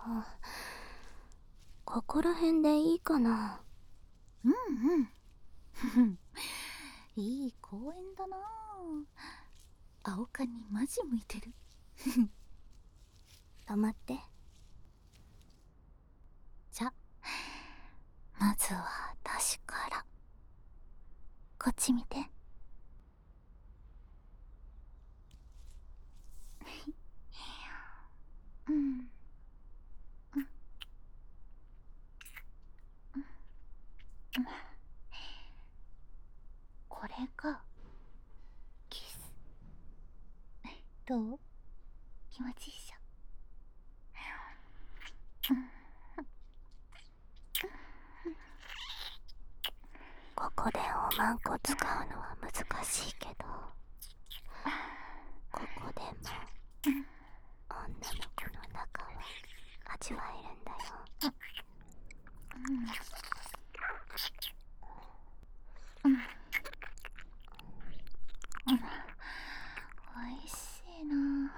ここら辺でいいかな。 いい公園だな。青カニマジ向いてる。 止まって。 じゃ、まずは私から。こっち見て。これがキス。どう？気持ちいいっしょ。 ここでおまんこ使うのは難しいけど、ここでも女の子の中は味わえるんだよ。 おいしいな。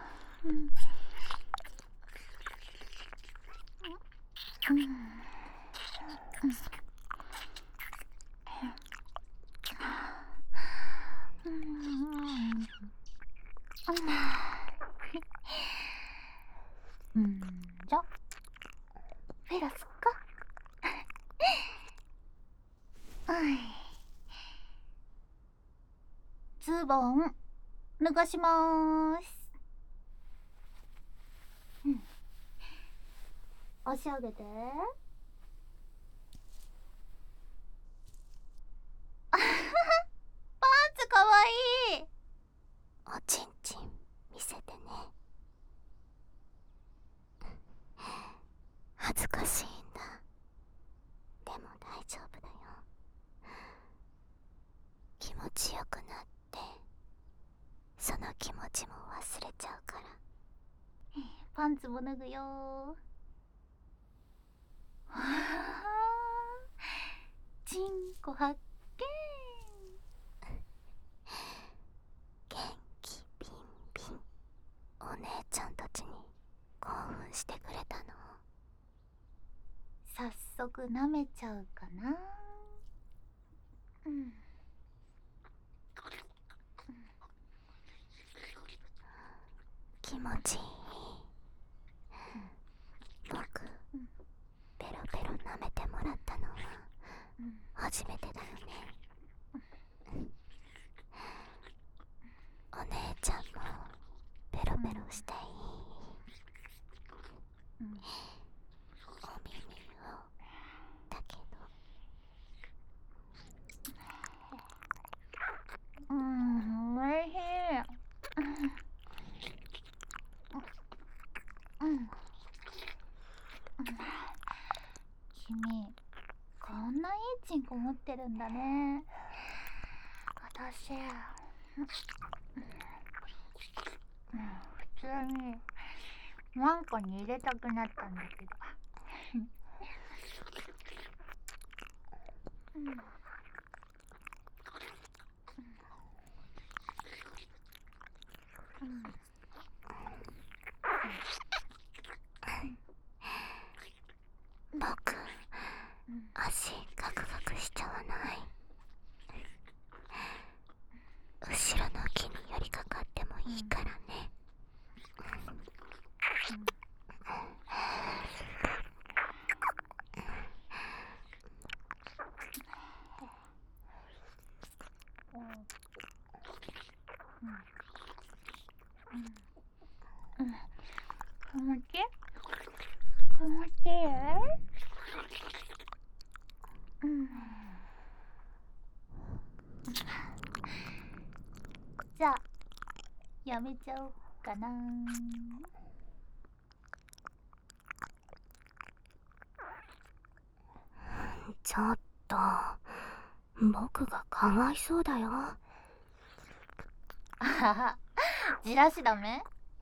じゃフェラすっか。ズボン脱がしまーす。足上げて。パンツかわいい。 おちんちん見せてね。恥ずかしいんだ。でも大丈夫だよ。気持ちよくなってその気持ちも忘れちゃうから。 パンツも脱ぐよー。チンコ発見。 元気ビンビン。お姉ちゃんたちに興奮してくれたの？ 早速舐めちゃうかな。 気持ちいい。僕、ペロペロ舐めてもらったのは初めてだよね。お姉ちゃんもペロペロしていい？お耳をだけど。 おいしい。君、こんないいチンコ持ってるんだね。私、普通にワンコに入れたくなったんだけど。 僕、足ガクガクしちゃわない？後ろの木に寄りかかってもいいからね。 気持ちいい？気持ちいい？じゃあやめちゃおうかな。 ちょっと、僕がかわいそうだよ。 あはは、じらしダメ？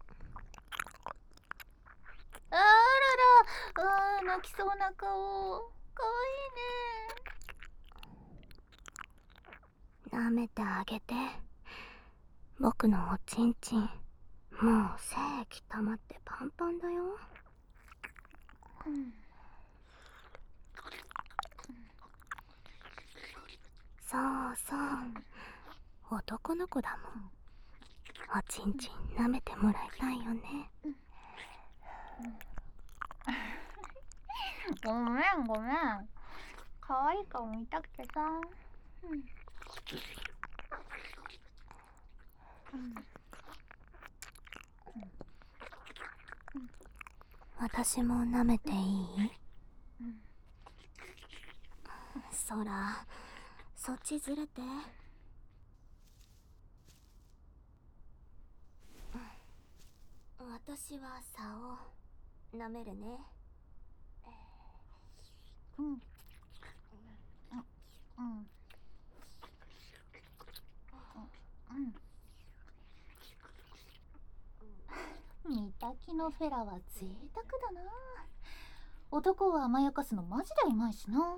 あらら、泣きそうな顔。かわ舐めてあげて。僕のおちんちん、もう精液溜まってパンパンだよ。 そうそう、男の子だもん。おちんちん舐めてもらいたいよね。 ごめんごめん。可愛い顔見たくてさ。 私も舐めていい？そら、そっちずれて。私は竿舐めるね。 見たきのフェラは贅沢だな。男を甘やかすのマジでうまいしな。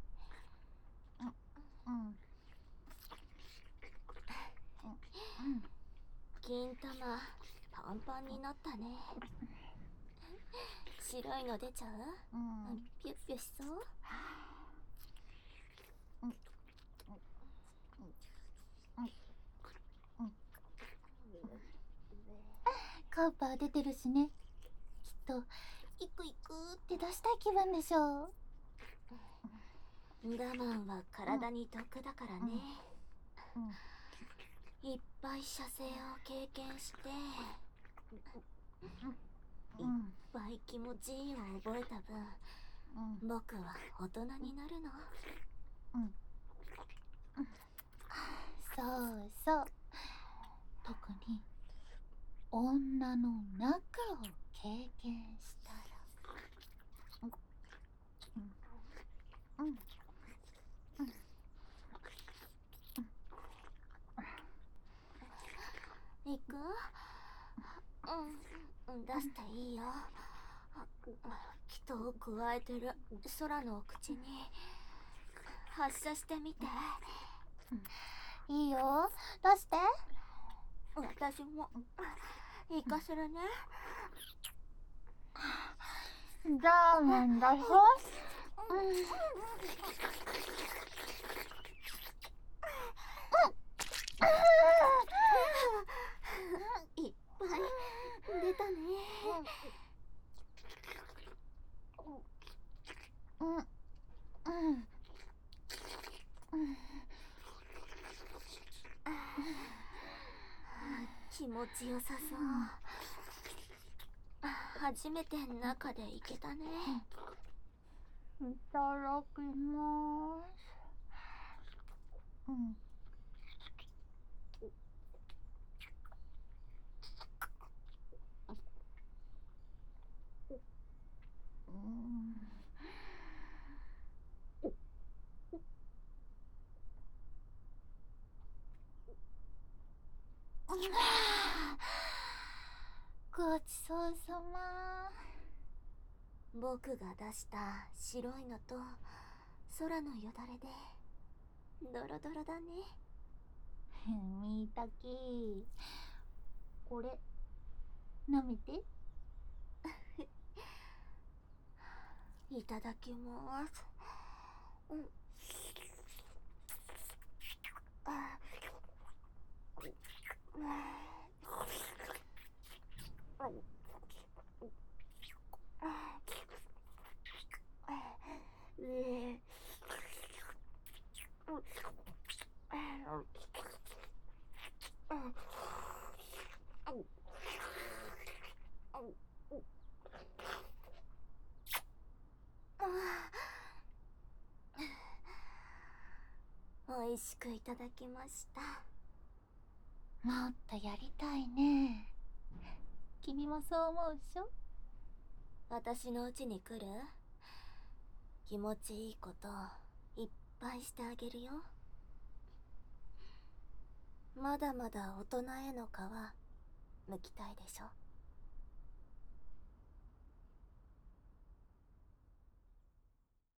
金玉パンパンになったね。白いの出ちゃう？ピュッピュしそう？ カウパー出てるしね。きっとイクイクって出したい気分でしょう。 我慢は体に毒だからね。いっぱい射精を経験して、いっぱい気持ちいいを覚えた分、僕は大人になるの。 そうそう。特に女の中を経験したら。 行く？出していいよ。人をくわえてる空の口に発射してみて。 いいよ、出して。 私も行かせるね。 ダーメンだしょ。 いっぱい出たね。気持ちよさそう。初めて中で行けたね。 いただきます。ごちそうさま。 僕が出した白いのと空のよだれでドロドロだね。 みたき、これ舐めて。 いただきます。美味しくいただきました。 もっとやりたいね。君もそう思うでしょ？ 私の家に来る？気持ちいいこといっぱいしてあげるよ。まだまだ大人への皮むきたいでしょ？